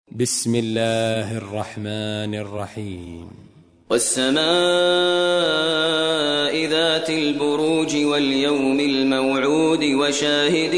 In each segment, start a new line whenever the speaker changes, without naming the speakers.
بسم الله الرحمن الرحيم.
والسماء ذات البروج واليوم الموعود وشاهد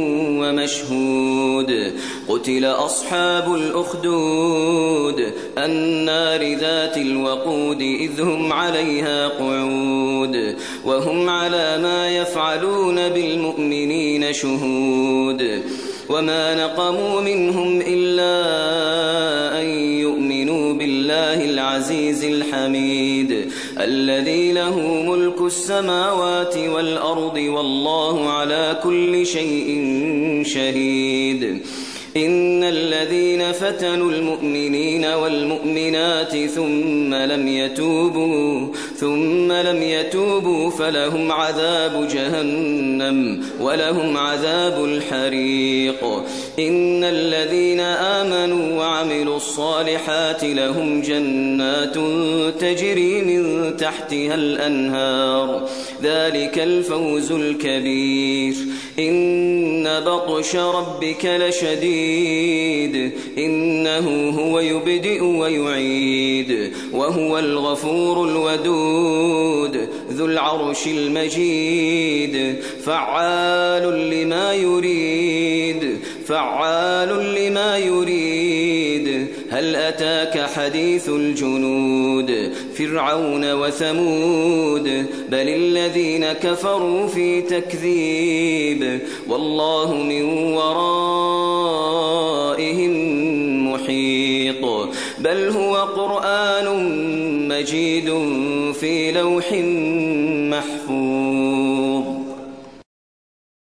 ومشهود قتل أصحاب الأخدود النار ذات الوقود إذ هم عليها قعود وهم على ما يفعلون بالمؤمنين شهود وما نقموا منهم إلا أن يؤمنوا بالله العزيز الحميد الذي له ملك السماوات والأرض والله على كل شيء شهيد. إن الذين فتنوا المؤمنين والمؤمنات ثم لم يتوبوا فلهم عذاب جهنم ولهم عذاب الحريق. إن الذين آمنوا وعملوا الصالحات لهم جنات تجري من تحتها الأنهار ذلك الفوز الكبير. إن بطش ربك لشديد إنه هو يبدئ ويعيد وهو الغفور الودود ذو العرش المجيد فعال لما يريد. هل أتاك حديث الجنود فرعون وثمود بل الذين كفروا في تكذيب والله من ورائهم محيط. بل هو قرآن مجيد في لوح محفوظ.